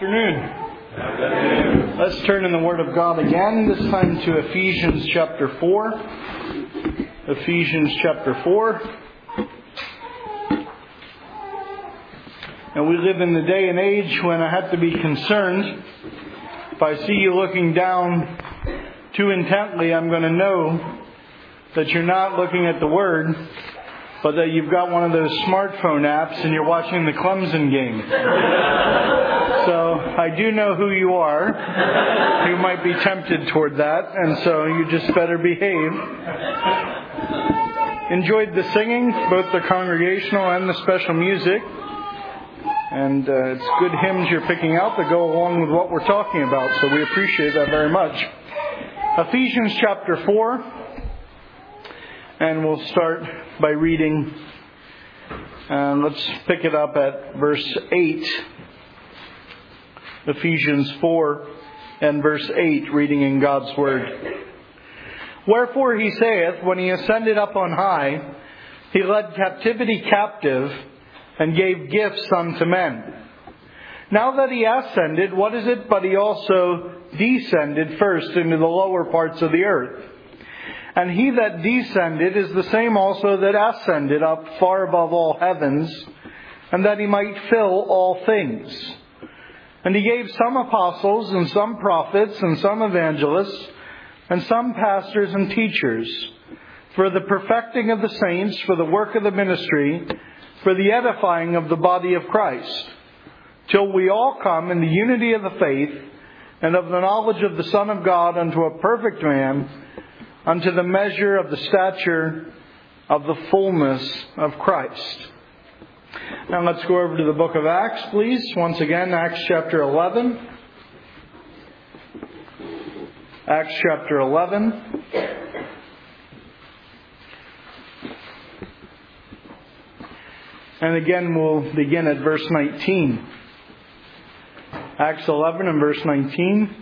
afternoon. Let's turn in the Word of God again, this time to Ephesians chapter 4. Ephesians chapter 4. And we live in the day and age when I have to be concerned. If I see you looking down too intently, I'm going to know that you're not looking at the Word, but that you've got one of those smartphone apps and you're watching the Clemson game. So I do know who you are. You might be tempted toward that, and so you just better behave. Enjoyed the singing, both the congregational and the special music. And it's good hymns you're picking out that go along with what we're talking about, so we appreciate that very much. Ephesians chapter 4. And we'll start by reading. Let's pick it up at verse 8. Ephesians 4 and verse 8, reading in God's Word. Wherefore he saith, when he ascended up on high, he led captivity captive, and gave gifts unto men. Now that he ascended, what is it but he also descended first into the lower parts of the earth? And he that descended is the same also that ascended up far above all heavens, and that he might fill all things. And he gave some apostles, and some prophets, and some evangelists, and some pastors and teachers, for the perfecting of the saints, for the work of the ministry, for the edifying of the body of Christ, till we all come in the unity of the faith, and of the knowledge of the Son of God, unto a perfect man, unto the measure of the stature of the fullness of Christ. Now let's go over to the book of Acts, please. Once again, Acts chapter 11. Acts chapter 11. And again, we'll begin at verse 19. Acts 11 and verse 19.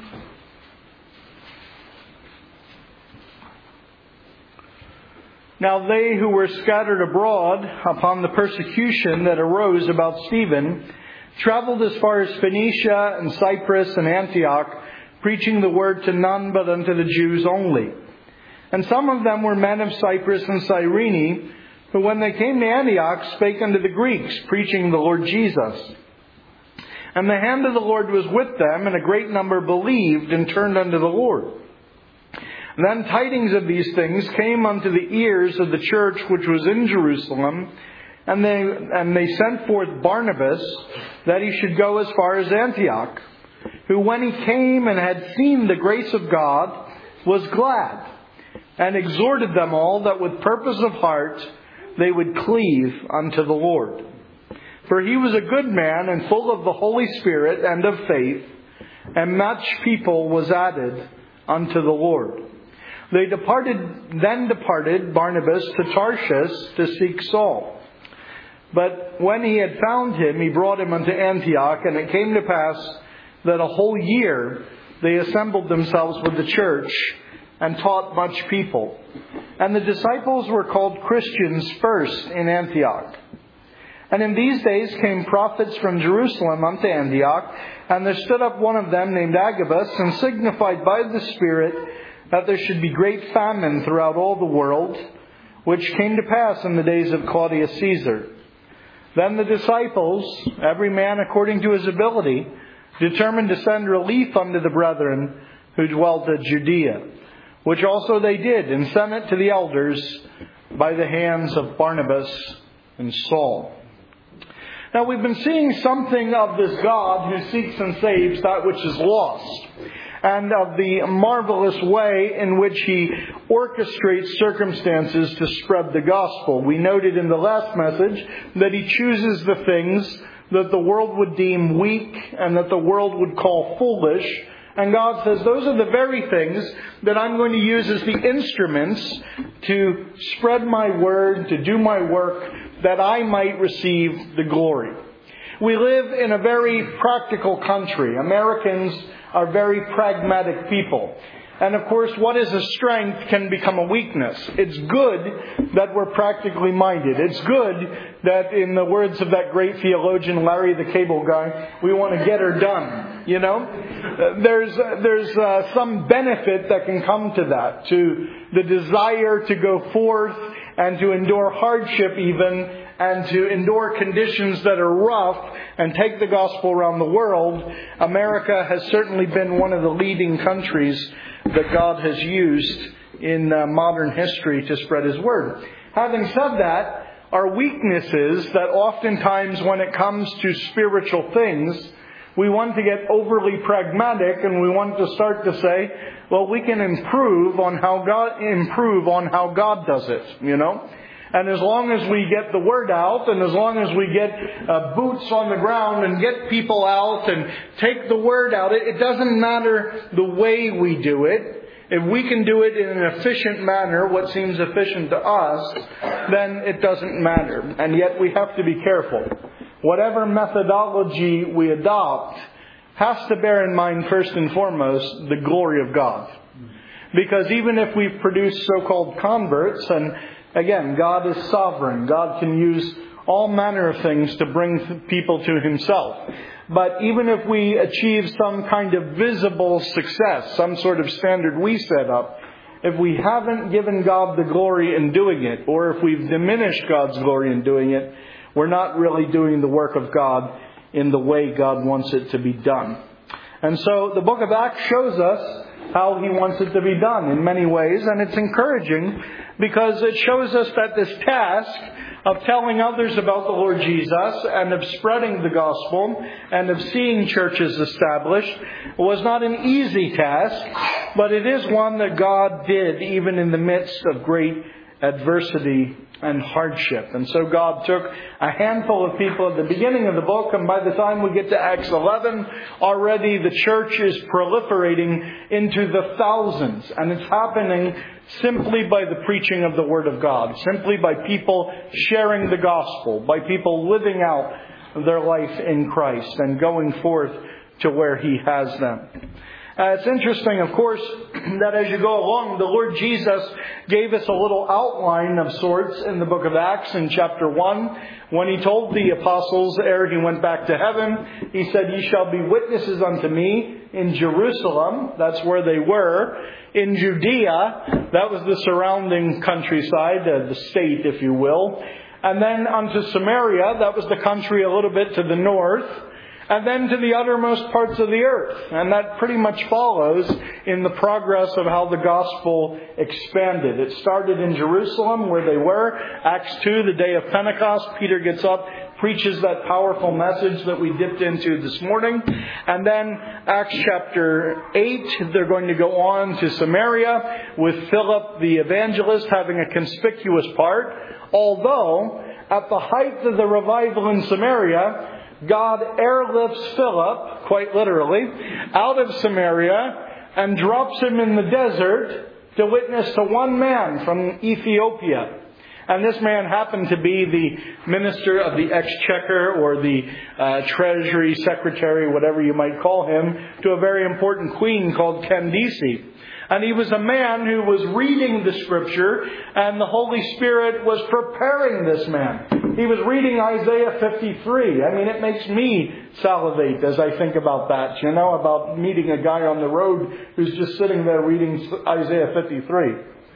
Now they who were scattered abroad upon the persecution that arose about Stephen traveled as far as Phoenicia and Cyprus and Antioch, preaching the word to none but unto the Jews only. And some of them were men of Cyprus and Cyrene, who when they came to Antioch spake unto the Greeks, preaching the Lord Jesus. And the hand of the Lord was with them, and a great number believed and turned unto the Lord. Then tidings of these things came unto the ears of the church which was in Jerusalem, and they sent forth Barnabas, that he should go as far as Antioch, who when he came and had seen the grace of God, was glad, and exhorted them all that with purpose of heart they would cleave unto the Lord. For he was a good man, and full of the Holy Spirit and of faith, and much people was added unto the Lord. Then departed Barnabas to Tarshish to seek Saul. But when he had found him, he brought him unto Antioch, and it came to pass that a whole year they assembled themselves with the church, and taught much people. And the disciples were called Christians first in Antioch. And in these days came prophets from Jerusalem unto Antioch, and there stood up one of them named Agabus, and signified by the Spirit that there should be great famine throughout all the world, which came to pass in the days of Claudius Caesar. Then the disciples, every man according to his ability, determined to send relief unto the brethren who dwelt at Judea, which also they did, and sent it to the elders by the hands of Barnabas and Saul. Now we've been seeing something of this God who seeks and saves that which is lost, and of the marvelous way in which He orchestrates circumstances to spread the gospel. We noted in the last message that He chooses the things that the world would deem weak and that the world would call foolish. And God says, those are the very things that I'm going to use as the instruments to spread my word, to do my work, that I might receive the glory. We live in a very practical country. Americans are very pragmatic people. And of course, what is a strength can become a weakness. It's good that we're practically minded. It's good that, in the words of that great theologian Larry the Cable Guy, we want to get her done. You know, there's some benefit that can come to that, to the desire to go forth and to endure hardship even, and to endure conditions that are rough and take the gospel around the world. America has certainly been one of the leading countries that God has used in modern history to spread His Word. Having said that, our weakness is that oftentimes when it comes to spiritual things, we want to get overly pragmatic and we want to start to say, well, we can improve on how God does it, you know. And as long as we get the word out, and as long as we get boots on the ground and get people out and take the word out, it doesn't matter the way we do it. If we can do it in an efficient manner, what seems efficient to us, then it doesn't matter. And yet we have to be careful. Whatever methodology we adopt has to bear in mind first and foremost the glory of God. Because even if we've produced so-called converts, and again, God is sovereign. God can use all manner of things to bring people to Himself. But even if we achieve some kind of visible success, some sort of standard we set up, if we haven't given God the glory in doing it, or if we've diminished God's glory in doing it, we're not really doing the work of God in the way God wants it to be done. And so the book of Acts shows us how He wants it to be done in many ways. And it's encouraging because it shows us that this task of telling others about the Lord Jesus and of spreading the gospel and of seeing churches established was not an easy task, but it is one that God did even in the midst of great adversity and hardship. And so God took a handful of people at the beginning of the book, and by the time we get to Acts 11, already the church is proliferating into the thousands. And it's happening simply by the preaching of the Word of God, simply by people sharing the gospel, by people living out their life in Christ and going forth to where He has them. It's interesting, of course, that as you go along, the Lord Jesus gave us a little outline of sorts in the book of Acts in chapter 1. When He told the apostles ere He went back to heaven, He said, "Ye shall be witnesses unto me in Jerusalem," that's where they were, "in Judea," that was the surrounding countryside, the state, if you will, and then unto Samaria, that was the country a little bit to the north, and then to the uttermost parts of the earth. And that pretty much follows in the progress of how the gospel expanded. It started in Jerusalem where they were. Acts 2, the day of Pentecost, Peter gets up, preaches that powerful message that we dipped into this morning. And then Acts chapter 8, they're going to go on to Samaria with Philip the evangelist having a conspicuous part. Although, at the height of the revival in Samaria, God airlifts Philip, quite literally, out of Samaria and drops him in the desert to witness to one man from Ethiopia. And this man happened to be the minister of the exchequer or the treasury secretary, whatever you might call him, to a very important queen called Candace. And he was a man who was reading the Scripture, and the Holy Spirit was preparing this man. He was reading Isaiah 53. I mean, it makes me salivate as I think about that, you know, about meeting a guy on the road who's just sitting there reading Isaiah 53.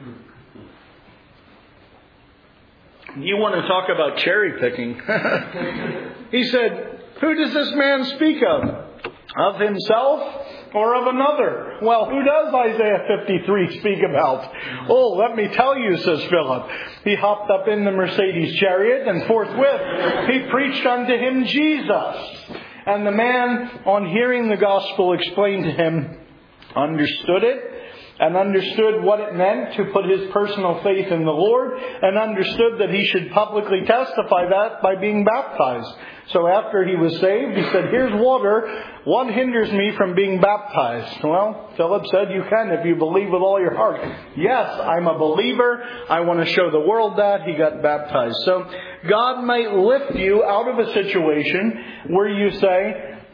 You want to talk about cherry picking. He said, "Who does this man speak of? Of himself or of another?" Well, who does Isaiah 53 speak about? "Oh, let me tell you," says Philip. He hopped up in the Mercedes chariot and forthwith he preached unto him Jesus. And the man, on hearing the gospel explained to him, understood it, and understood what it meant to put his personal faith in the Lord, and understood that he should publicly testify that by being baptized. So after he was saved, he said, "Here's water. What hinders me from being baptized?" Well, Philip said, "You can if you believe with all your heart." "Yes, I'm a believer. I want to show the world that." He got baptized. So God might lift you out of a situation where you say,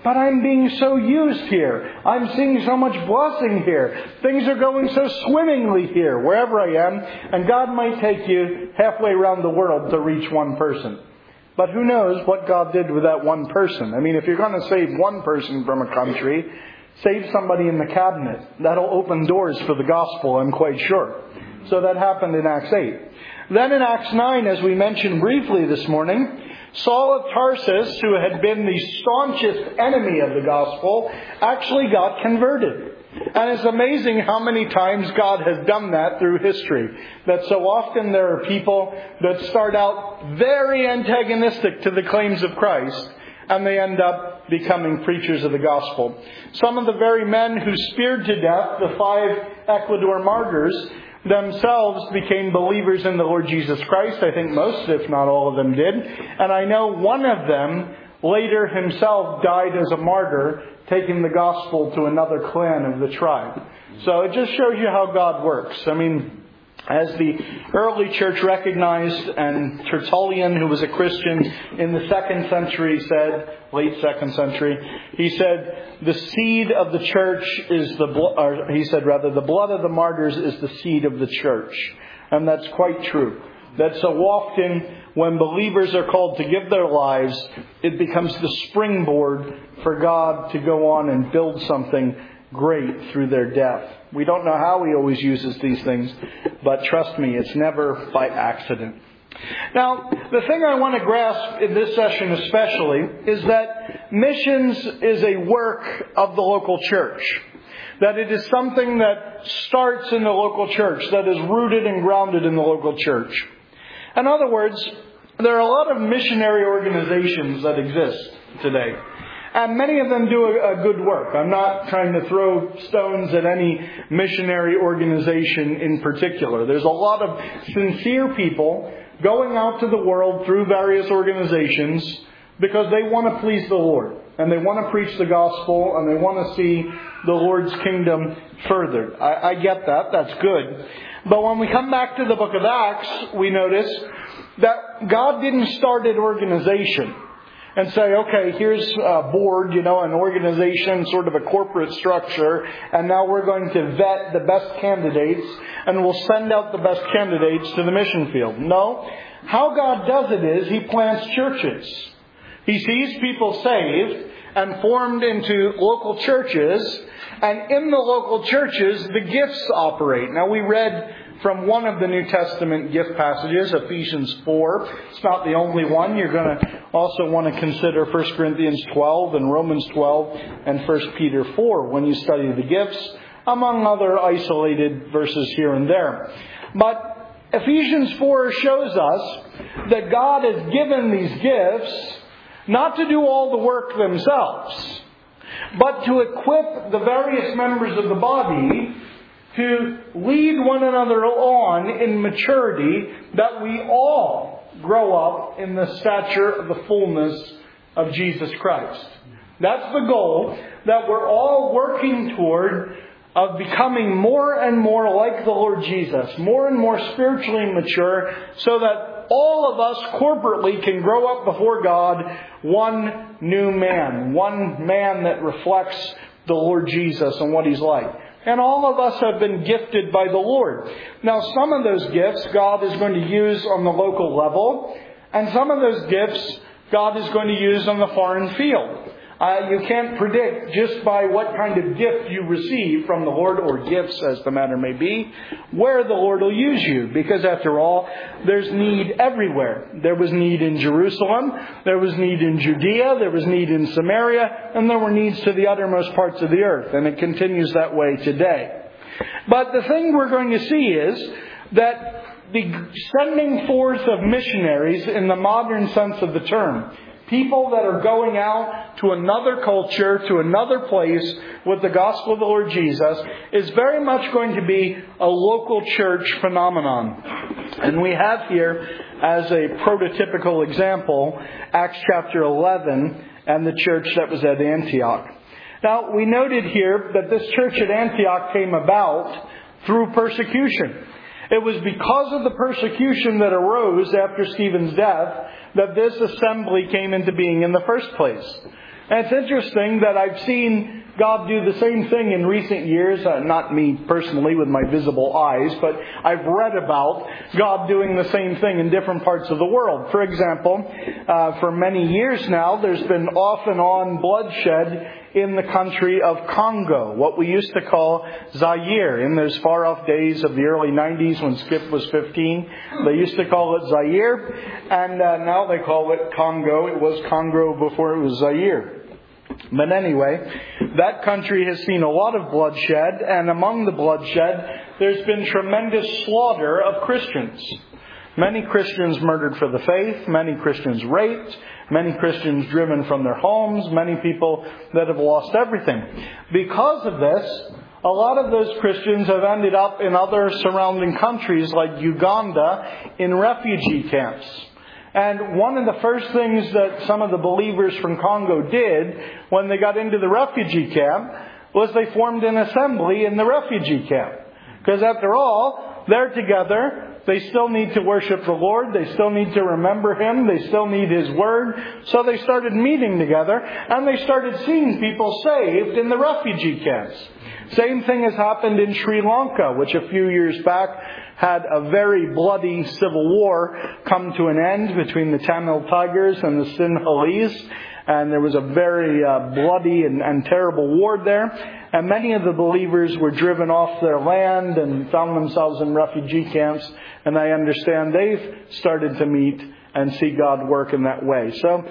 But I'm being so used here. I'm seeing so much blessing here. Things are going so swimmingly here, wherever I am. And God might take you halfway around the world to reach one person. But who knows what God did with that one person. I mean, if you're going to save one person from a country, save somebody in the cabinet. That'll open doors for the gospel, I'm quite sure. So that happened in Acts 8. Then in Acts 9, as we mentioned briefly this morning, Saul of Tarsus, who had been the staunchest enemy of the gospel, actually got converted. And it's amazing how many times God has done that through history. That so often there are people that start out very antagonistic to the claims of Christ, and they end up becoming preachers of the gospel. Some of the very men who speared to death the 5 Ecuador martyrs themselves became believers in the Lord Jesus Christ. I think most, if not all of them, did. And I know one of them later himself died as a martyr, taking the gospel to another clan of the tribe. So it just shows you how God works. I mean, as the early church recognized, and Tertullian, who was a Christian in the 2nd century, said, late 2nd century, he said, the seed of the church is the blood of the martyrs is the seed of the church. And that's quite true. That so often when believers are called to give their lives, it becomes the springboard for God to go on and build something great through their death. We don't know how He always uses these things, but trust me, it's never by accident. Now, the thing I want to grasp in this session especially is that missions is a work of the local church. That it is something that starts in the local church, that is rooted and grounded in the local church. In other words, there are a lot of missionary organizations that exist today. And many of them do a good work. I'm not trying to throw stones at any missionary organization in particular. There's a lot of sincere people going out to the world through various organizations because they want to please the Lord. And they want to preach the gospel, and they want to see the Lord's kingdom furthered. I get that. That's good. But when we come back to the book of Acts, we notice that God didn't start an organization and say, okay, here's a board, an organization, sort of a corporate structure, and now we're going to vet the best candidates, and we'll send out the best candidates to the mission field. No. How God does it is He plants churches. He sees people saved and formed into local churches, and in the local churches, the gifts operate. Now, we read from one of the New Testament gift passages, Ephesians 4. It's not the only one. You're going to also want to consider 1 Corinthians 12 and Romans 12 and 1 Peter 4 when you study the gifts, among other isolated verses here and there. But Ephesians 4 shows us that God has given these gifts not to do all the work themselves, but to equip the various members of the body to lead one another on in maturity, that we all grow up in the stature of the fullness of Jesus Christ. That's the goal that we're all working toward, of becoming more and more like the Lord Jesus, more and more spiritually mature, so that all of us corporately can grow up before God one new man, one man that reflects the Lord Jesus and what He's like. And all of us have been gifted by the Lord. Now, some of those gifts God is going to use on the local level, and some of those gifts God is going to use on the foreign field. You can't predict just by what kind of gift you receive from the Lord, or gifts as the matter may be, where the Lord will use you. Because after all, there's need everywhere. There was need in Jerusalem, there was need in Judea, there was need in Samaria, and there were needs to the uttermost parts of the earth. And it continues that way today. But the thing we're going to see is that the sending forth of missionaries in the modern sense of the term, people that are going out to another culture, to another place with the gospel of the Lord Jesus, is very much going to be a local church phenomenon. And we have here, as a prototypical example, Acts chapter 11 and the church that was at Antioch. Now, we noted here that this church at Antioch came about through persecution. It was because of the persecution that arose after Stephen's death that this assembly came into being in the first place. And it's interesting that I've seen God do the same thing in recent years, not me personally with my visible eyes, but I've read about God doing the same thing in different parts of the world. For example, for many years now, there's been off and on bloodshed in the country of Congo, what we used to call Zaire. In those far-off days of the early 90s when Skip was 15, they used to call it Zaire, and now they call it Congo. It was Congo before it was Zaire. But anyway, that country has seen a lot of bloodshed, and among the bloodshed, there's been tremendous slaughter of Christians. Many Christians murdered for the faith, many Christians raped, many Christians driven from their homes, many people that have lost everything. Because of this, a lot of those Christians have ended up in other surrounding countries like Uganda in refugee camps. And one of the first things that some of the believers from Congo did when they got into the refugee camp was they formed an assembly in the refugee camp. Because after all, they're together. They still need to worship the Lord. They still need to remember Him. They still need His Word. So they started meeting together, and they started seeing people saved in the refugee camps. Same thing has happened in Sri Lanka, which a few years back had a very bloody civil war come to an end between the Tamil Tigers and the Sinhalese. And there was a very bloody and terrible war there. And many of the believers were driven off their land and found themselves in refugee camps. And I understand they've started to meet and see God work in that way. So,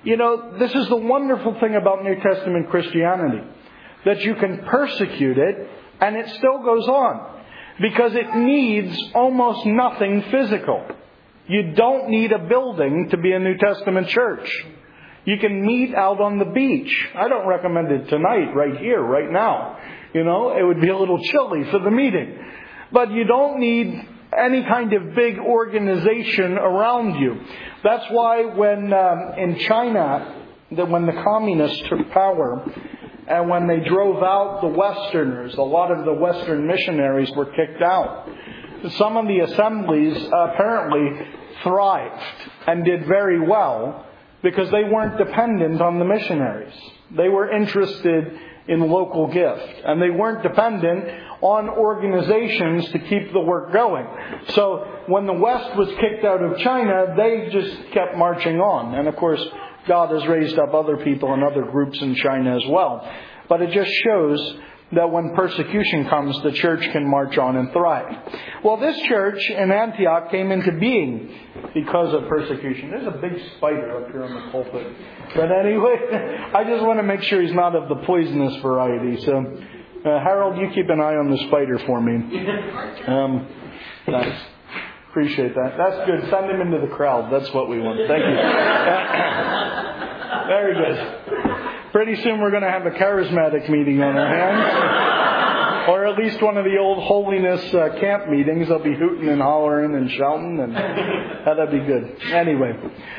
this is the wonderful thing about New Testament Christianity. That you can persecute it and it still goes on. Because it needs almost nothing physical. You don't need a building to be a New Testament church. You can meet out on the beach. I don't recommend it tonight, right here, right now. It would be a little chilly for the meeting. But you don't need any kind of big organization around you. That's why when in China, when the communists took power, and when they drove out the Westerners, a lot of the Western missionaries were kicked out. Some of the assemblies apparently thrived and did very well because they weren't dependent on the missionaries. They were interested in local gift. And they weren't dependent on organizations to keep the work going. So when the West was kicked out of China, they just kept marching on. And of course, God has raised up other people and other groups in China as well. But it just shows that when persecution comes, the church can march on and thrive. Well, this church in Antioch came into being because of persecution. There's a big spider up here on the pulpit. But anyway, I just want to make sure he's not of the poisonous variety. So, Harold, you keep an eye on the spider for me. Nice. Appreciate that. That's good. Send him into the crowd. That's what we want. Thank you. Very good. Pretty soon we're going to have a charismatic meeting on our hands. Or at least one of the old holiness camp meetings. They'll be hooting and hollering and shouting. And that'll be good. Anyway.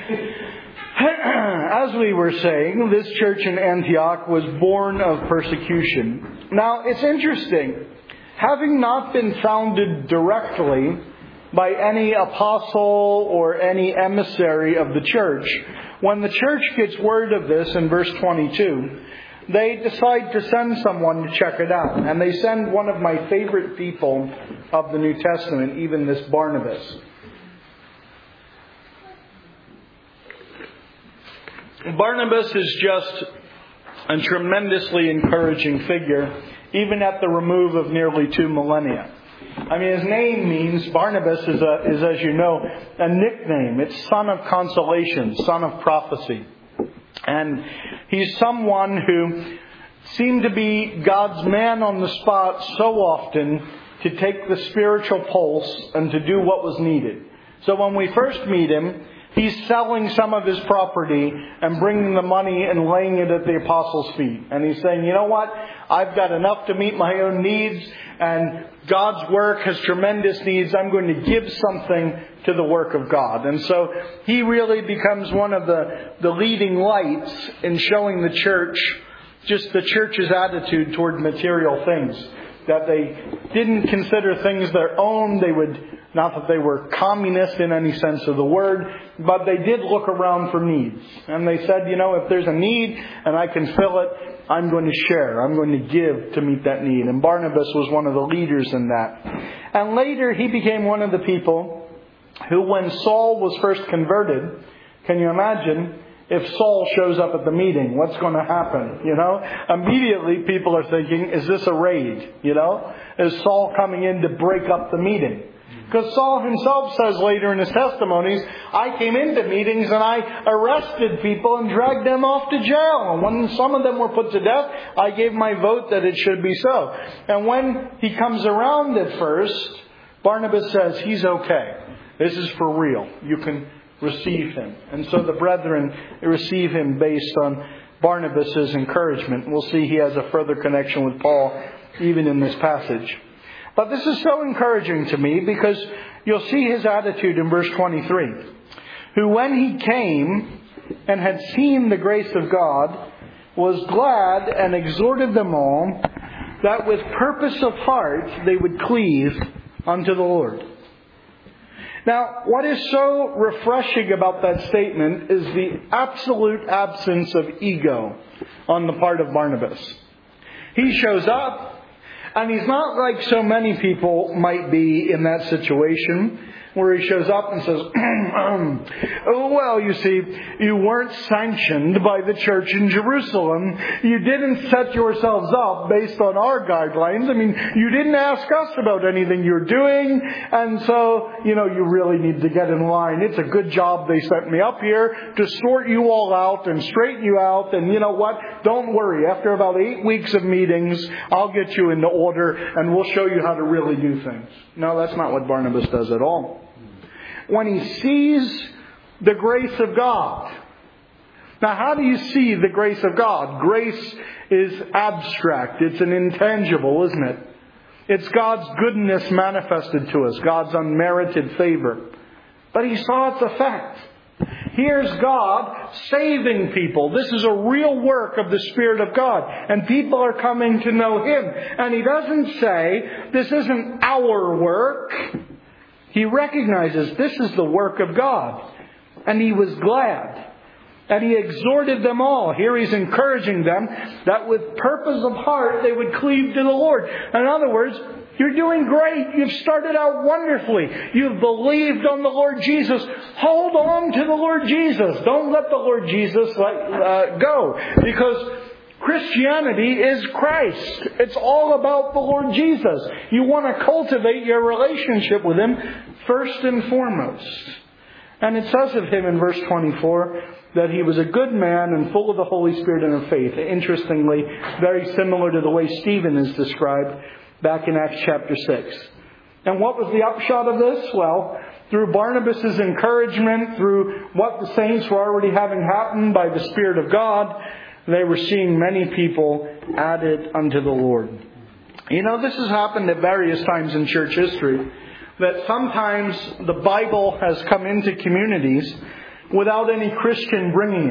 As we were saying, this church in Antioch was born of persecution. Now, it's interesting. Having not been founded directly by any apostle or any emissary of the church, when the church gets word of this in verse 22, they decide to send someone to check it out. And they send one of my favorite people of the New Testament, even this Barnabas. Barnabas is just a tremendously encouraging figure, even at the remove of nearly 2 millennia. I mean, his name means, Barnabas is, as you know, a nickname. It's son of consolation, son of prophecy. And he's someone who seemed to be God's man on the spot so often to take the spiritual pulse and to do what was needed. So when we first meet him, he's selling some of his property and bringing the money and laying it at the apostles' feet. And he's saying, you know what? I've got enough to meet my own needs, and God's work has tremendous needs. I'm going to give something to the work of God. And so he really becomes one of the leading lights in showing the church, just the church's attitude toward material things. that they didn't consider things their own. They would, not that they were communist in any sense of the word, but they did look around for needs. And they said, if there's a need and I can fill it, I'm going to share. I'm going to give to meet that need. And Barnabas was one of the leaders in that. And later he became one of the people who, when Saul was first converted, can you imagine if Saul shows up at the meeting, what's going to happen? Immediately people are thinking, is this a raid? Is Saul coming in to break up the meeting? Because Saul himself says later in his testimonies, I came into meetings and I arrested people and dragged them off to jail. And when some of them were put to death, I gave my vote that it should be so. And when he comes around at first, Barnabas says, he's okay. This is for real. You can receive him. And so the brethren receive him based on Barnabas' encouragement. We'll see he has a further connection with Paul even in this passage. But this is so encouraging to me because you'll see his attitude in verse 23. Who when he came and had seen the grace of God was glad and exhorted them all that with purpose of heart they would cleave unto the Lord. Now, what is so refreshing about that statement is the absolute absence of ego on the part of Barnabas. He shows up, and he's not like so many people might be in that situation, where he shows up and says, well, you see, you weren't sanctioned by the church in Jerusalem. You didn't set yourselves up based on our guidelines. I mean, you didn't ask us about anything you're doing. And so, you really need to get in line. It's a good job they sent me up here to sort you all out and straighten you out. And you know what? Don't worry. After about 8 weeks of meetings, I'll get you into order and we'll show you how to really do things. No, that's not what Barnabas does at all. When he sees the grace of God. Now, how do you see the grace of God? Grace is abstract. It's an intangible, isn't it? It's God's goodness manifested to us, God's unmerited favor. But he saw its effect. Here's God saving people. This is a real work of the Spirit of God. And people are coming to know Him. And he doesn't say, this isn't our work. He recognizes this is the work of God. And he was glad. And he exhorted them all. Here he's encouraging them that with purpose of heart they would cleave to the Lord. In other words, you're doing great. You've started out wonderfully. You've believed on the Lord Jesus. Hold on to the Lord Jesus. Don't let the Lord Jesus go. Because Christianity is Christ. It's all about the Lord Jesus. You want to cultivate your relationship with Him first and foremost. And it says of Him in verse 24 that He was a good man and full of the Holy Spirit and of faith. Interestingly, very similar to the way Stephen is described back in Acts chapter 6. And what was the upshot of this? Well, through Barnabas' encouragement, through what the saints were already having happen by the Spirit of God, they were seeing many people added unto the Lord. This has happened at various times in church history, that sometimes the Bible has come into communities without any Christian bringing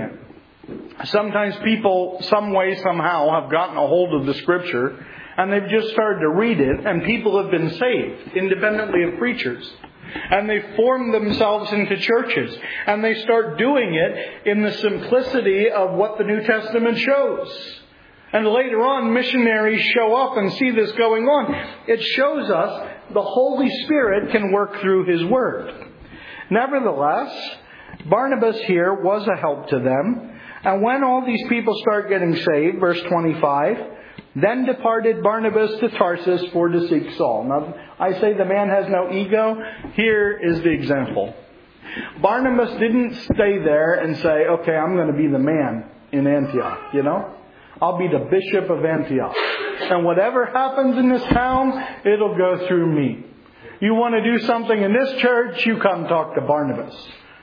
it. Sometimes people, some way, somehow, have gotten a hold of the Scripture, and they've just started to read it, and people have been saved, independently of preachers. And they form themselves into churches. And they start doing it in the simplicity of what the New Testament shows. And later on, missionaries show up and see this going on. It shows us the Holy Spirit can work through His Word. Nevertheless, Barnabas here was a help to them. And when all these people start getting saved, verse 25... Then departed Barnabas to Tarsus for to seek Saul. Now, I say the man has no ego. Here is the example. Barnabas didn't stay there and say, okay, I'm going to be the man in Antioch, I'll be the bishop of Antioch. And whatever happens in this town, it'll go through me. You want to do something in this church, you come talk to Barnabas.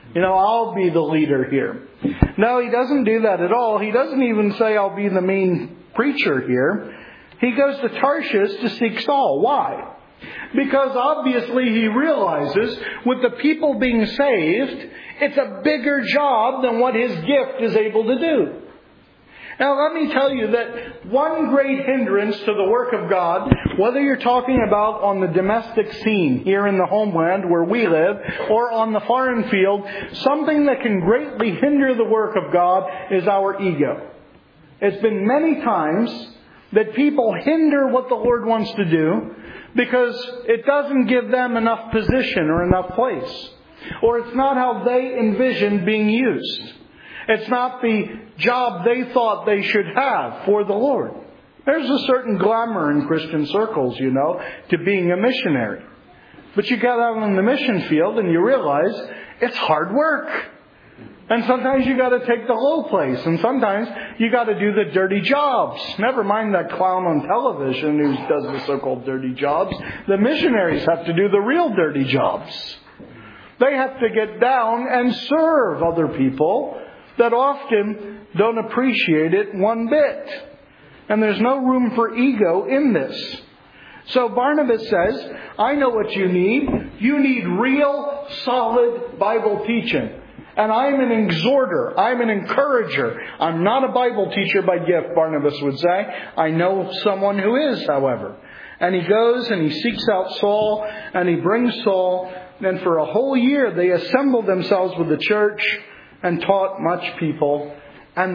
I'll be the leader here. No, he doesn't do that at all. He doesn't even say, I'll be the main preacher here. He goes to Tarshish to seek Saul. Why? Because obviously he realizes with the people being saved, it's a bigger job than what his gift is able to do. Now let me tell you that one great hindrance to the work of God, whether you're talking about on the domestic scene here in the homeland where we live, or on the foreign field, something that can greatly hinder the work of God is our ego. It's been many times that people hinder what the Lord wants to do because it doesn't give them enough position or enough place. Or it's not how they envisioned being used. It's not the job they thought they should have for the Lord. There's a certain glamour in Christian circles, to being a missionary. But you get out on the mission field and you realize it's hard work. And sometimes you got to take the low place. And sometimes you got to do the dirty jobs. Never mind that clown on television who does the so-called dirty jobs. The missionaries have to do the real dirty jobs. They have to get down and serve other people that often don't appreciate it one bit. And there's no room for ego in this. So Barnabas says, I know what you need. You need real, solid Bible teaching. And I'm an exhorter. I'm an encourager. I'm not a Bible teacher by gift, Barnabas would say. I know someone who is, however. And he goes and he seeks out Saul and he brings Saul. And for a whole year they assembled themselves with the church and taught much people. And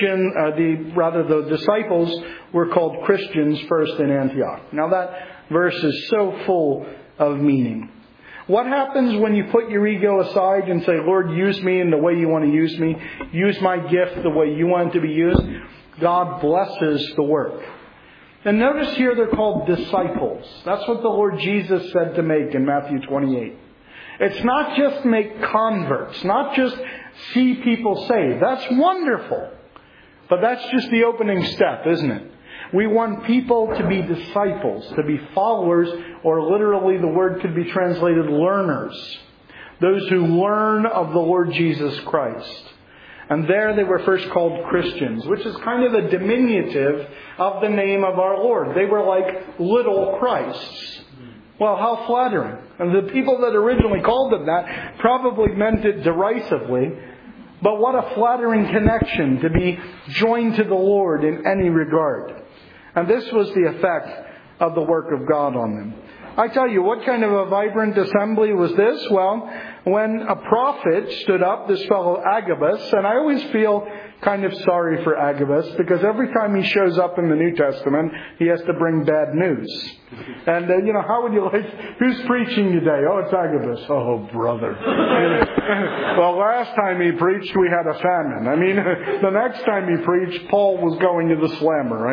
the disciples were called Christians first in Antioch. Now that verse is so full of meaning. What happens when you put your ego aside and say, Lord, use me in the way you want to use me. Use my gift the way you want it to be used. God blesses the work. And notice here they're called disciples. That's what the Lord Jesus said to make in Matthew 28. It's not just make converts, not just see people saved. That's wonderful. But that's just the opening step, isn't it? We want people to be disciples, to be followers, or literally the word could be translated learners. Those who learn of the Lord Jesus Christ. And there they were first called Christians, which is kind of a diminutive of the name of our Lord. They were like little Christs. Well, how flattering. And the people that originally called them that probably meant it derisively. But what a flattering connection to be joined to the Lord in any regard. And this was the effect of the work of God on them. I tell you, what kind of a vibrant assembly was this? Well, when a prophet stood up, this fellow Agabus, and I always feel kind of sorry for Agabus because every time he shows up in the New Testament, he has to bring bad news. And, how would you like, who's preaching today? Oh, it's Agabus. Oh, brother. Well, last time he preached, we had a famine. The next time he preached, Paul was going to the slammer.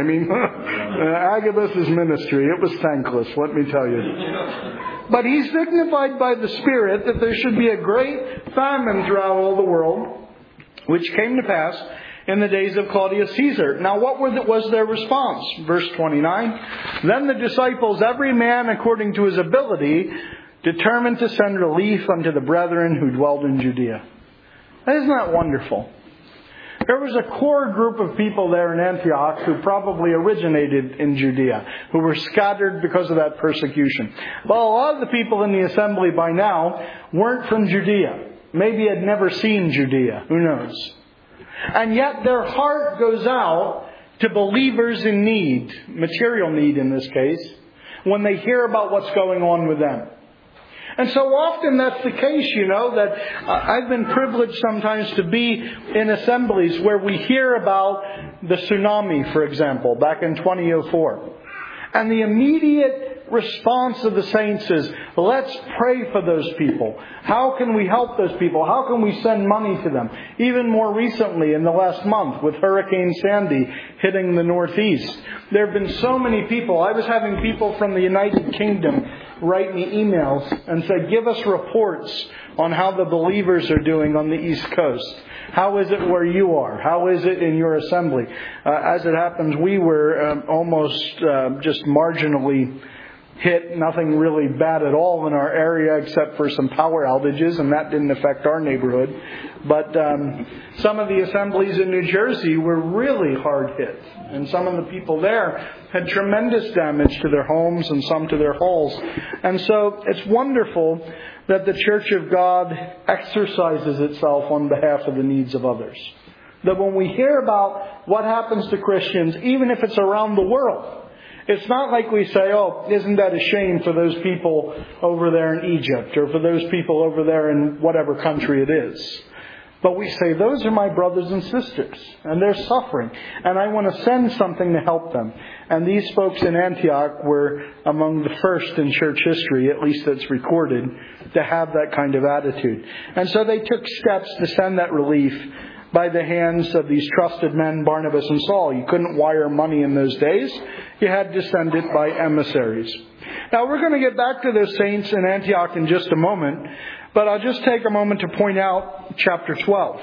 Agabus' ministry, it was thankless, let me tell you. But he signified by the Spirit that there should be a great famine throughout all the world, which came to pass in the days of Claudius Caesar. Now, what was their response? Verse 29. Then the disciples, every man according to his ability, determined to send relief unto the brethren who dwelled in Judea. Isn't that wonderful? There was a core group of people there in Antioch who probably originated in Judea, who were scattered because of that persecution. Well, a lot of the people in the assembly by now weren't from Judea. Maybe had never seen Judea. Who knows? And yet their heart goes out to believers in need, material need in this case, when they hear about what's going on with them. And so often that's the case, that I've been privileged sometimes to be in assemblies where we hear about the tsunami, for example, back in 2004. And the immediate response of the saints is, let's pray for those people. How can we help those people? How can we send money to them? Even more recently, in the last month, with Hurricane Sandy hitting the Northeast, there have been so many people. I was having people from the United Kingdom write me emails and say, give us reports on how the believers are doing on the East Coast. How is it where you are? How is it in your assembly? As it happens, we were almost just marginally hit. Nothing really bad at all in our area except for some power outages, and that didn't affect our neighborhood. But some of the assemblies in New Jersey were really hard hit. And some of the people there had tremendous damage to their homes and some to their halls. And so it's wonderful that the Church of God exercises itself on behalf of the needs of others. that when we hear about what happens to Christians, even if it's around the world, it's not like we say, oh, isn't that a shame for those people over there in Egypt or for those people over there in whatever country it is. But we say, those are my brothers and sisters, and they're suffering, and I want to send something to help them. And these folks in Antioch were among the first in church history, at least that's recorded, to have that kind of attitude. And so they took steps to send that relief by the hands of these trusted men, Barnabas and Saul. You couldn't wire money in those days. You had to send it by emissaries. Now, we're going to get back to those saints in Antioch in just a moment, but I'll just take a moment to point out chapter 12,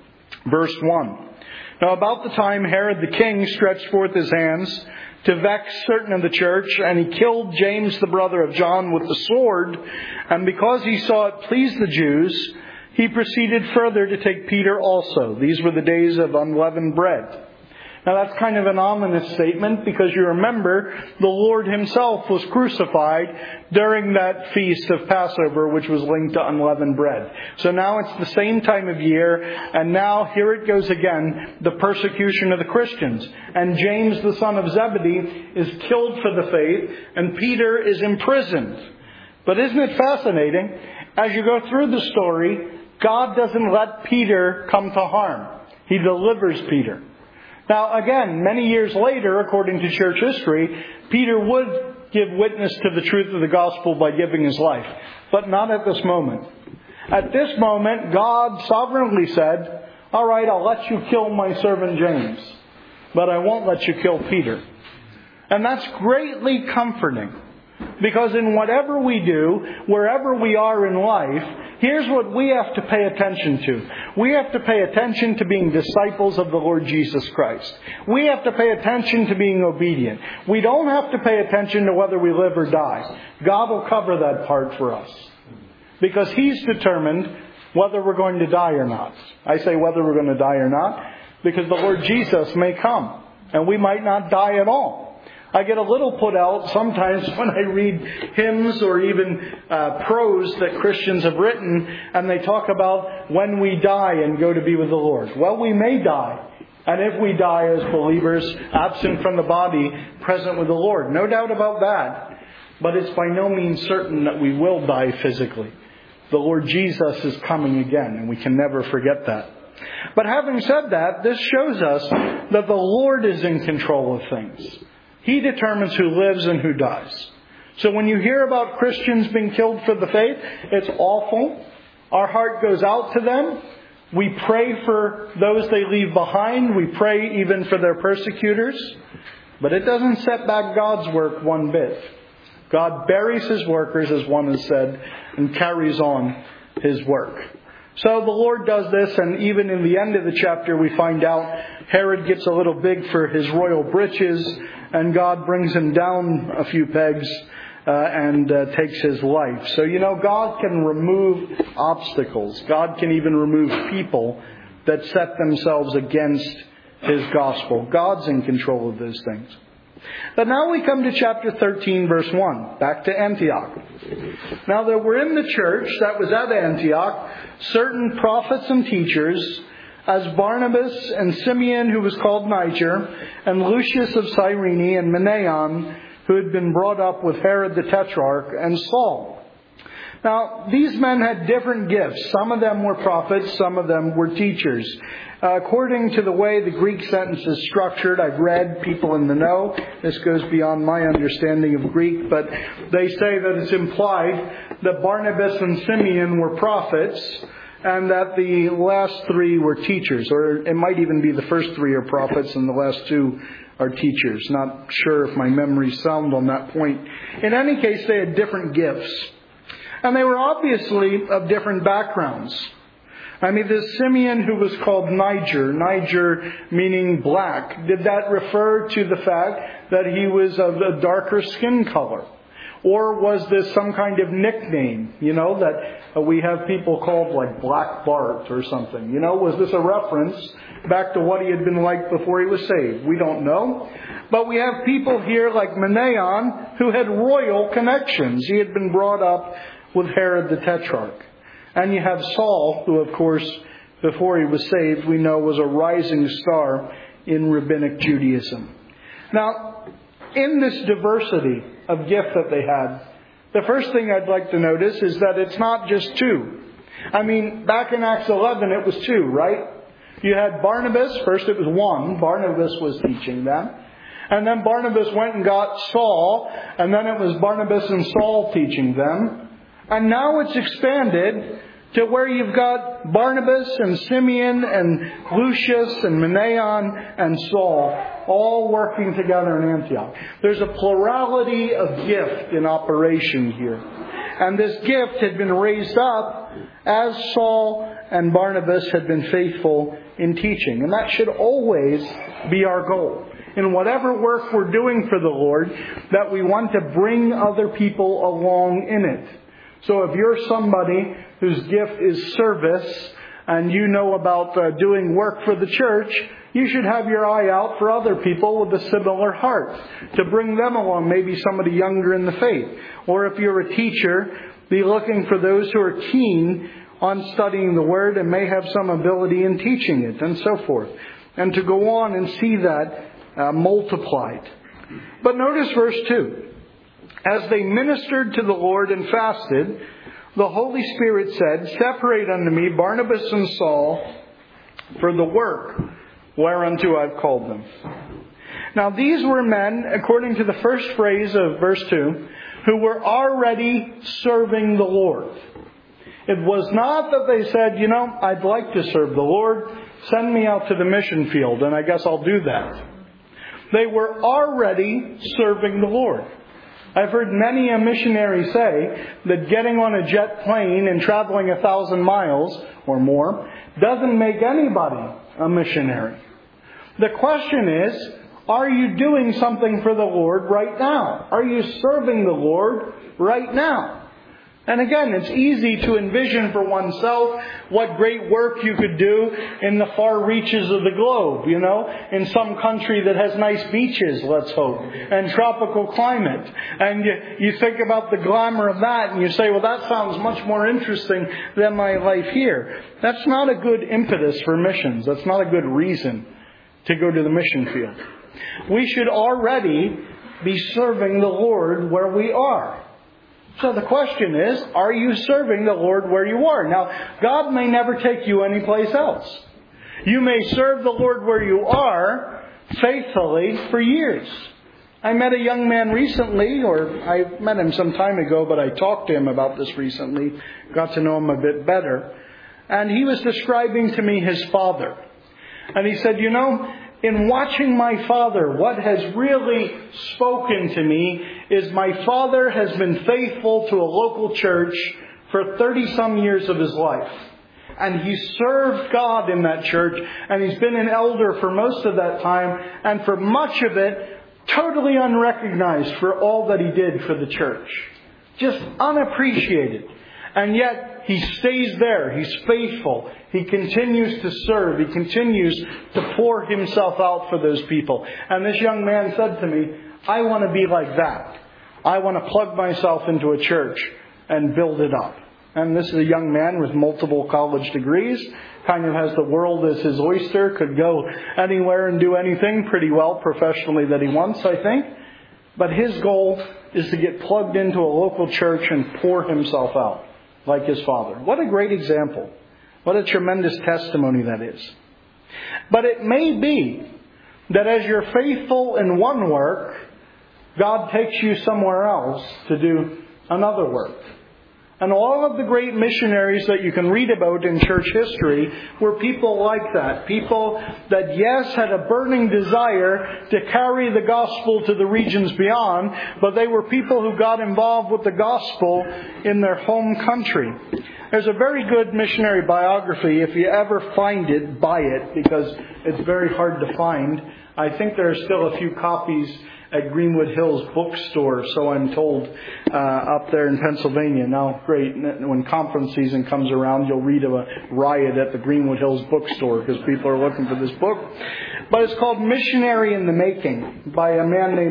verse 1. Now, about the time Herod the king stretched forth his hands to vex certain of the church, and he killed James, the brother of John, with the sword, and because he saw it pleased the Jews, he proceeded further to take Peter also. These were the days of unleavened bread. Now that's kind of an ominous statement because you remember the Lord himself was crucified during that feast of Passover, which was linked to unleavened bread. So now it's the same time of year, and now here it goes again, the persecution of the Christians. And James, the son of Zebedee, is killed for the faith, and Peter is imprisoned. But isn't it fascinating? As you go through the story, God doesn't let Peter come to harm. He delivers Peter. Now, again, many years later, according to church history, Peter would give witness to the truth of the gospel by giving his life. But not at this moment. At this moment, God sovereignly said, all right, I'll let you kill my servant James, but I won't let you kill Peter. And that's greatly comforting. Because in whatever we do, wherever we are in life, here's what we have to pay attention to. We have to pay attention to being disciples of the Lord Jesus Christ. We have to pay attention to being obedient. We don't have to pay attention to whether we live or die. God will cover that part for us. Because He's determined whether we're going to die or not. I say whether we're going to die or not because the Lord Jesus may come and we might not die at all. I get a little put out sometimes when I read hymns or even prose that Christians have written, and they talk about when we die and go to be with the Lord. Well, we may die. And if we die as believers, absent from the body, present with the Lord. No doubt about that. But it's by no means certain that we will die physically. The Lord Jesus is coming again, and we can never forget that. But having said that, this shows us that the Lord is in control of things. He determines who lives and who dies. So when you hear about Christians being killed for the faith, it's awful. Our heart goes out to them. We pray for those they leave behind. We pray even for their persecutors. But it doesn't set back God's work one bit. God buries His workers, as one has said, and carries on His work. So the Lord does this, and even in the end of the chapter we find out Herod gets a little big for his royal britches, and God brings him down a few pegs and takes his life. So, God can remove obstacles. God can even remove people that set themselves against His gospel. God's in control of those things. But now we come to chapter 13, verse 1, back to Antioch. Now there were in the church that was at Antioch certain prophets and teachers, as Barnabas and Simeon, who was called Niger, and Lucius of Cyrene, and Manaen, who had been brought up with Herod the Tetrarch, and Saul. Now, these men had different gifts. Some of them were prophets, some of them were teachers. According to the way the Greek sentence is structured, I've read people in the know. This goes beyond my understanding of Greek, but they say that it's implied that Barnabas and Simeon were prophets, and that the last three were teachers. Or it might even be the first three are prophets and the last two are teachers. Not sure if my memory's sound on that point. In any case, they had different gifts. And they were obviously of different backgrounds. I mean, this Simeon who was called Niger meaning black, did that refer to the fact that he was of a darker skin color? Or was this some kind of nickname, that we have people called like Black Bart or something? Was this a reference back to what he had been like before he was saved? We don't know. But we have people here like Manaen who had royal connections. He had been brought up with Herod the Tetrarch. And you have Saul, who of course before he was saved, we know was a rising star in rabbinic Judaism. Now, in this diversity of gift that they had, the first thing I'd like to notice is that it's not just two. I mean, back in Acts 11, it was two, right? You had Barnabas. First it was one. Barnabas was teaching them. And then Barnabas went and got Saul. And then it was Barnabas and Saul teaching them. And now it's expanded to where you've got Barnabas and Simeon and Lucius and Manaen and Saul all working together in Antioch. There's a plurality of gift in operation here. And this gift had been raised up as Saul and Barnabas had been faithful in teaching. And that should always be our goal. In whatever work we're doing for the Lord, that we want to bring other people along in it. So if you're somebody whose gift is service and you know about doing work for the church, you should have your eye out for other people with a similar heart to bring them along, maybe somebody younger in the faith. Or if you're a teacher, be looking for those who are keen on studying the Word and may have some ability in teaching it and so forth. And to go on and see that multiplied. But notice verse 2. As they ministered to the Lord and fasted, the Holy Spirit said, "Separate unto me Barnabas and Saul for the work whereunto I've called them." Now these were men, according to the first phrase of verse 2, who were already serving the Lord. It was not that they said, I'd like to serve the Lord. Send me out to the mission field and I guess I'll do that. They were already serving the Lord. I've heard many a missionary say that getting on a jet plane and traveling 1,000 miles or more doesn't make anybody a missionary. The question is, are you doing something for the Lord right now? Are you serving the Lord right now? And again, it's easy to envision for oneself what great work you could do in the far reaches of the globe, in some country that has nice beaches, let's hope, and tropical climate. And you think about the glamour of that and you say, well, that sounds much more interesting than my life here. That's not a good impetus for missions. That's not a good reason to go to the mission field. We should already be serving the Lord where we are. So the question is, are you serving the Lord where you are? Now, God may never take you anyplace else. You may serve the Lord where you are faithfully for years. I met a young man recently, or I met him some time ago, but I talked to him about this recently, got to know him a bit better. And he was describing to me his father. And he said, in watching my father, what has really spoken to me is my father has been faithful to a local church for 30-some years of his life. And he served God in that church, and he's been an elder for most of that time, and for much of it, totally unrecognized for all that he did for the church. Just unappreciated. And yet, he stays there. He's faithful. He continues to serve. He continues to pour himself out for those people. And this young man said to me, I want to be like that. I want to plug myself into a church and build it up. And this is a young man with multiple college degrees. Kind of has the world as his oyster. Could go anywhere and do anything pretty well professionally that he wants, I think. But his goal is to get plugged into a local church and pour himself out like his father. What a great example. What a tremendous testimony that is. But it may be that as you're faithful in one work, God takes you somewhere else to do another work. And all of the great missionaries that you can read about in church history were people like that. People that, yes, had a burning desire to carry the gospel to the regions beyond, but they were people who got involved with the gospel in their home country. There's a very good missionary biography. If you ever find it, buy it, because it's very hard to find. I think there are still a few copies at Greenwood Hills Bookstore, so I'm told, up there in Pennsylvania. Now, great, when conference season comes around, you'll read of a riot at the Greenwood Hills Bookstore because people are looking for this book. But it's called Missionary in the Making by a man named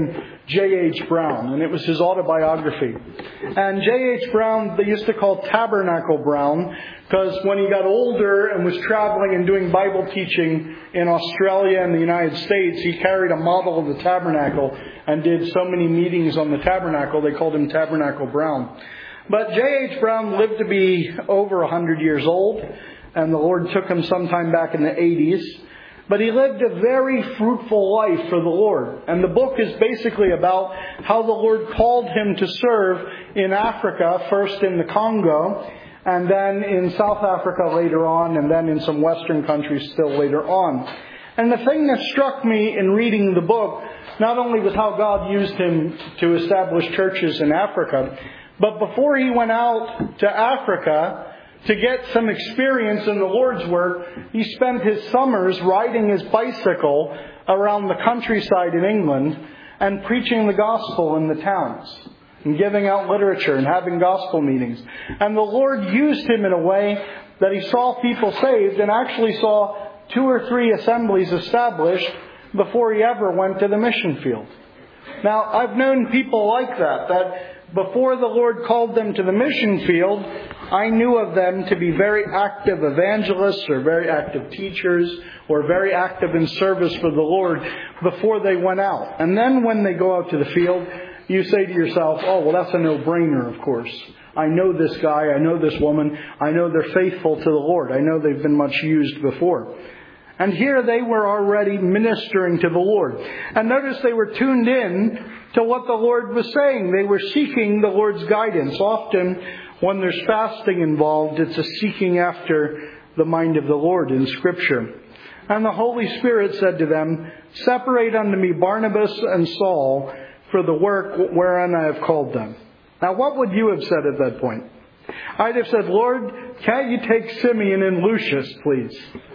J.H. Brown, and it was his autobiography. And J.H. Brown, they used to call Tabernacle Brown, because when he got older and was traveling and doing Bible teaching in Australia and the United States, he carried a model of the tabernacle and did so many meetings on the tabernacle, they called him Tabernacle Brown. But J.H. Brown lived to be over 100 years old, and the Lord took him sometime back in the 80s. But he lived a very fruitful life for the Lord. And the book is basically about how the Lord called him to serve in Africa, first in the Congo, and then in South Africa later on, and then in some Western countries still later on. And the thing that struck me in reading the book, not only was how God used him to establish churches in Africa, but before he went out to Africa to get some experience in the Lord's work, he spent his summers riding his bicycle around the countryside in England and preaching the gospel in the towns and giving out literature and having gospel meetings. And the Lord used him in a way that he saw people saved and actually saw 2 or 3 assemblies established before he ever went to the mission field. Now, I've known people like that before the Lord called them to the mission field, I knew of them to be very active evangelists or very active teachers or very active in service for the Lord before they went out. And then when they go out to the field, you say to yourself, oh, well, that's a no-brainer, of course. I know this guy, I know this woman, I know they're faithful to the Lord. I know they've been much used before. And here they were already ministering to the Lord. And notice they were tuned in to what the Lord was saying. They were seeking the Lord's guidance. Often when there's fasting involved, it's a seeking after the mind of the Lord in Scripture. And the Holy Spirit said to them, separate unto me Barnabas and Saul for the work wherein I have called them. Now what would you have said at that point? I'd have said, Lord, can't you take Simeon and Lucius, please?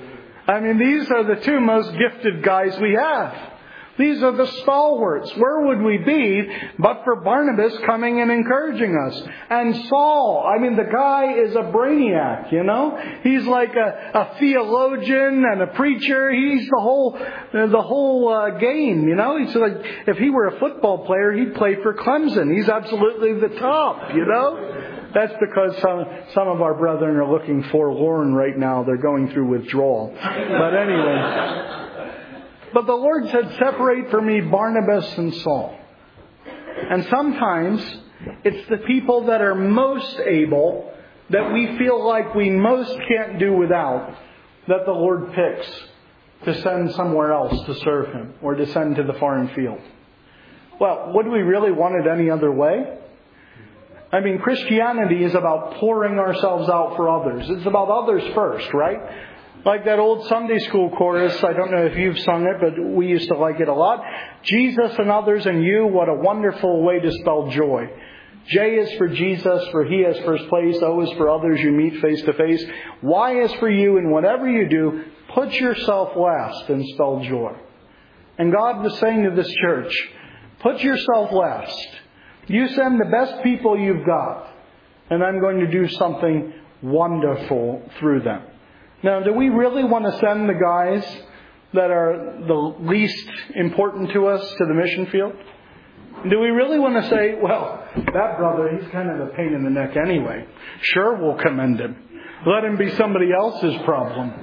I mean, these are the 2 most gifted guys we have. These are the stalwarts. Where would we be but for Barnabas coming and encouraging us? And Saul, I mean, the guy is a brainiac, you know? He's like a theologian and a preacher. He's the whole game, you know? He's like, if he were a football player, he'd play for Clemson. He's absolutely the top, you know? That's because some of our brethren are looking forlorn right now. They're going through withdrawal. But anyway. But the Lord said, separate for me Barnabas and Saul. And sometimes it's the people that are most able, that we feel like we most can't do without, that the Lord picks to send somewhere else to serve Him or to send to the foreign field. Well, would we really want it any other way? I mean, Christianity is about pouring ourselves out for others. It's about others first, right? Like that old Sunday school chorus, I don't know if you've sung it, but we used to like it a lot. Jesus and others and you, what a wonderful way to spell joy. J is for Jesus, for He has first place. O is for others you meet face to face. Y is for you, and whatever you do, put yourself last and spell joy. And God was saying to this church, put yourself last. You send the best people you've got, and I'm going to do something wonderful through them. Now, do we really want to send the guys that are the least important to us to the mission field? Do we really want to say, well, that brother, he's kind of a pain in the neck anyway. Sure, we'll commend him. Let him be somebody else's problem.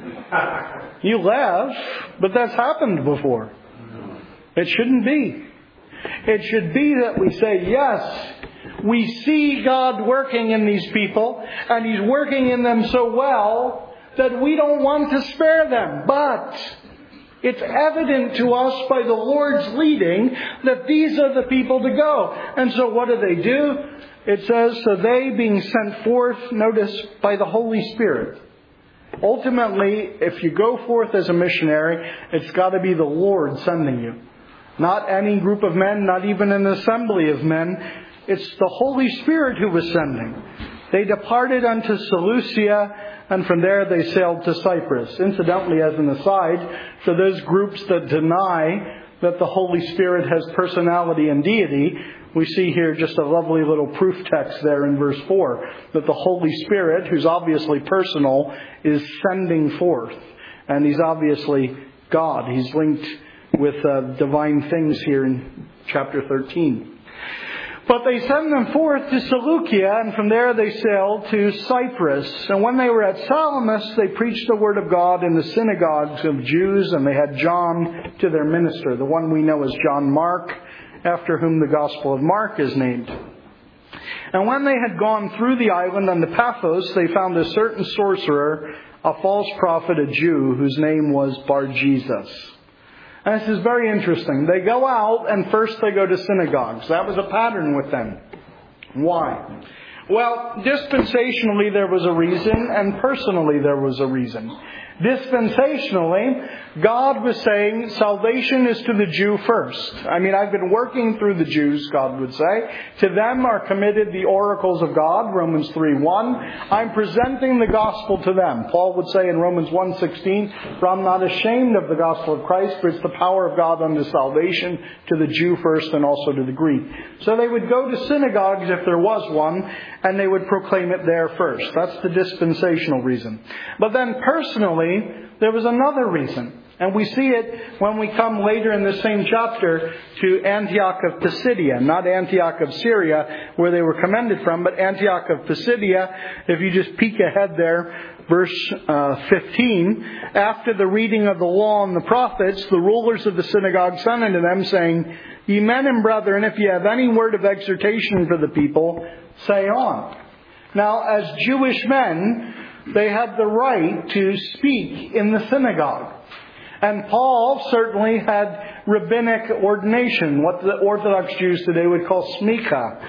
You laugh, but that's happened before. It shouldn't be. It should be that we say, yes, we see God working in these people, and He's working in them so well that we don't want to spare them. But it's evident to us by the Lord's leading that these are the people to go. And so what do? It says, so they being sent forth, notice, by the Holy Spirit. Ultimately, if you go forth as a missionary, it's got to be the Lord sending you. Not any group of men, not even an assembly of men. It's the Holy Spirit who was sending. They departed unto Seleucia, and from there they sailed to Cyprus. Incidentally, as an aside, for those groups that deny that the Holy Spirit has personality and deity, we see here just a lovely little proof text there in verse 4, that the Holy Spirit, who's obviously personal, is sending forth. And He's obviously God. He's linked with divine things here in chapter 13. But they sent them forth to Seleucia, and from there they sailed to Cyprus. And when they were at Salamis, they preached the word of God in the synagogues of Jews, and they had John to their minister, the one we know as John Mark, after whom the Gospel of Mark is named. And when they had gone through the island unto Paphos, they found a certain sorcerer, a false prophet, a Jew, whose name was Bar-Jesus. And this is very interesting. They go out and first they go to synagogues. That was a pattern with them. Why? Well, dispensationally there was a reason, and personally there was a reason. Dispensationally, God was saying salvation is to the Jew first. I mean, I've been working through the Jews, God would say. To them are committed the oracles of God, Romans 3:1. I'm presenting the gospel to them. Paul would say in Romans 1:16, for I'm not ashamed of the gospel of Christ, for it's the power of God unto salvation to the Jew first and also to the Greek. So they would go to synagogues if there was one, and they would proclaim it there first. That's the dispensational reason. But then personally, there was another reason. And we see it when we come later in the same chapter to Antioch of Pisidia. Not Antioch of Syria, where they were commended from, but Antioch of Pisidia. If you just peek ahead there, verse 15. After the reading of the law and the prophets, the rulers of the synagogue sent unto them, saying, Ye men and brethren, if ye have any word of exhortation for the people, say on. Now, as Jewish men, they had the right to speak in the synagogue. And Paul certainly had rabbinic ordination, what the Orthodox Jews today would call smicha.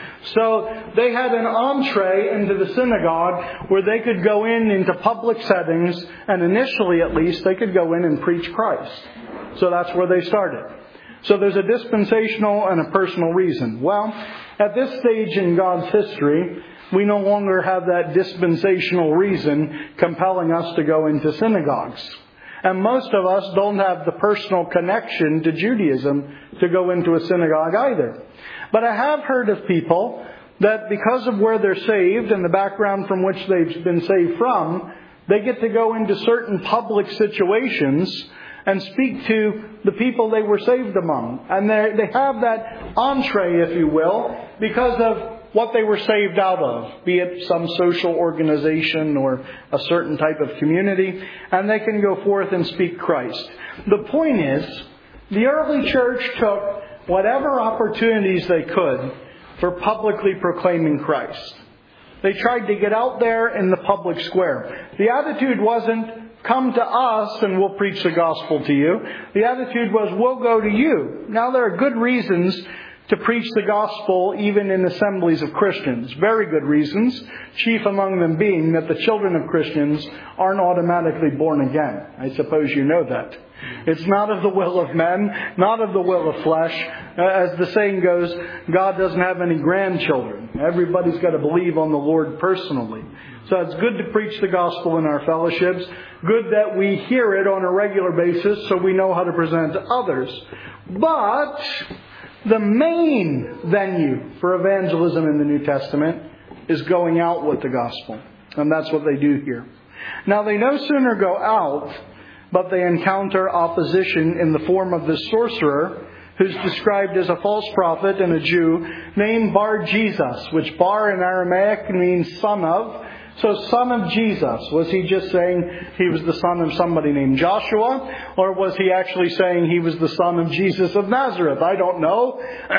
So they had an entree into the synagogue where they could go into public settings, and initially at least they could go in and preach Christ. So that's where they started. So there's a dispensational and a personal reason. Well, at this stage in God's history, we no longer have that dispensational reason compelling us to go into synagogues. And most of us don't have the personal connection to Judaism to go into a synagogue either. But I have heard of people that because of where they're saved and the background from which they've been saved from, they get to go into certain public situations and speak to the people they were saved among. And they have that entree, if you will, because of what they were saved out of, be it some social organization or a certain type of community, and they can go forth and speak Christ. The point is, the early church took whatever opportunities they could for publicly proclaiming Christ. They tried to get out there in the public square. The attitude wasn't, come to us and we'll preach the gospel to you. The attitude was, we'll go to you. Now there are good reasons to preach the gospel even in assemblies of Christians. Very good reasons, chief among them being that the children of Christians aren't automatically born again. I suppose you know that. It's not of the will of men, not of the will of flesh. As the saying goes, God doesn't have any grandchildren. Everybody's got to believe on the Lord personally. So it's good to preach the gospel in our fellowships. Good that we hear it on a regular basis so we know how to present to others. But the main venue for evangelism in the New Testament is going out with the gospel. And that's what they do here. Now they no sooner go out, but they encounter opposition in the form of this sorcerer, who's described as a false prophet and a Jew, named Bar-Jesus, which Bar in Aramaic means son of. So son of Jesus, was he just saying he was the son of somebody named Joshua? Or was he actually saying he was the son of Jesus of Nazareth? I don't know.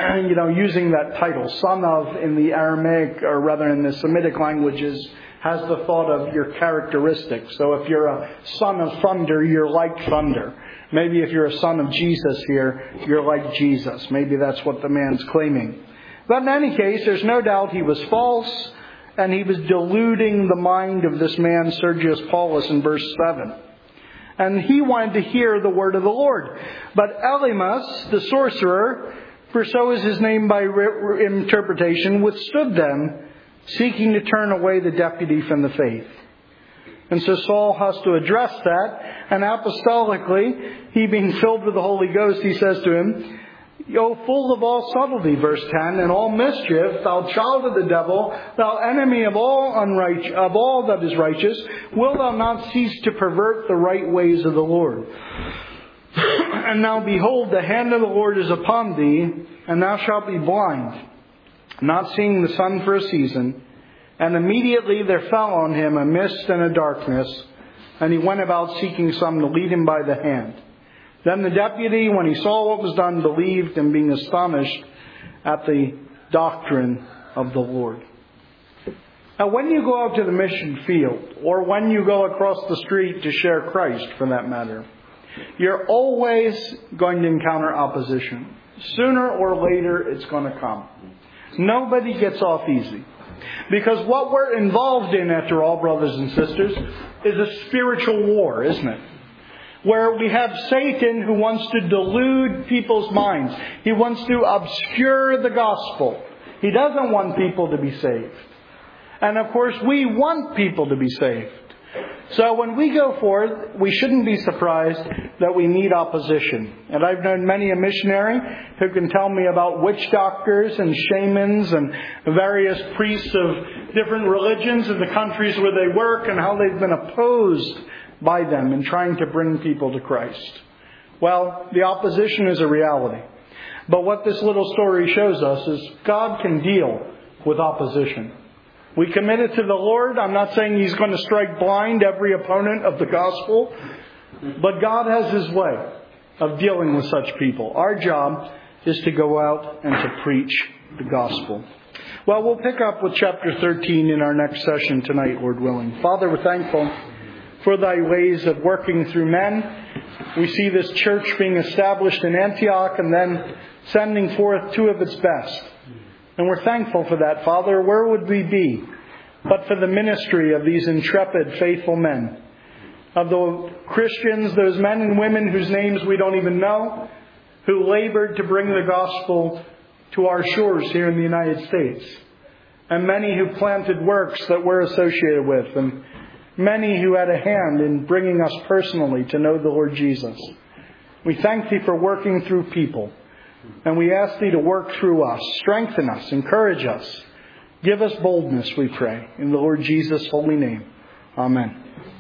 Using that title, son of, in the Aramaic, or rather in the Semitic languages, has the thought of your characteristics. So if you're a son of thunder, you're like thunder. Maybe if you're a son of Jesus here, you're like Jesus. Maybe that's what the man's claiming. But in any case, there's no doubt he was false. And he was deluding the mind of this man, Sergius Paulus, in verse 7. And he wanted to hear the word of the Lord. But Elymas, the sorcerer, for so is his name by interpretation, withstood them, seeking to turn away the deputy from the faith. And so Saul has to address that. And apostolically, he being filled with the Holy Ghost, he says to him, O full of all subtlety, verse 10, and all mischief, thou child of the devil, thou enemy of all that is righteous, wilt thou not cease to pervert the right ways of the Lord? And now behold, the hand of the Lord is upon thee, and thou shalt be blind, not seeing the sun for a season. And immediately there fell on him a mist and a darkness, and he went about seeking some to lead him by the hand. Then the deputy, when he saw what was done, believed, and being astonished at the doctrine of the Lord. Now, when you go out to the mission field, or when you go across the street to share Christ, for that matter, you're always going to encounter opposition. Sooner or later, it's going to come. Nobody gets off easy. Because what we're involved in, after all, brothers and sisters, is a spiritual war, isn't it? Where we have Satan who wants to delude people's minds. He wants to obscure the gospel. He doesn't want people to be saved. And of course, we want people to be saved. So when we go forth, we shouldn't be surprised that we meet opposition. And I've known many a missionary who can tell me about witch doctors and shamans and various priests of different religions in the countries where they work and how they've been opposed by them in trying to bring people to Christ. Well, the opposition is a reality. But what this little story shows us is God can deal with opposition. We commit it to the Lord. I'm not saying He's going to strike blind every opponent of the gospel. But God has His way of dealing with such people. Our job is to go out and to preach the gospel. Well, we'll pick up with chapter 13 in our next session tonight, Lord willing. Father, we're thankful for Thy ways of working through men. We see this church being established in Antioch and then sending forth two of its best. And we're thankful for that, Father. Where would we be but for the ministry of these intrepid, faithful men? Of the Christians, those men and women whose names we don't even know, who labored to bring the gospel to our shores here in the United States. And many who planted works that we're associated with. And many who had a hand in bringing us personally to know the Lord Jesus. We thank Thee for working through people. And we ask Thee to work through us. Strengthen us. Encourage us. Give us boldness, we pray. In the Lord Jesus' holy name. Amen.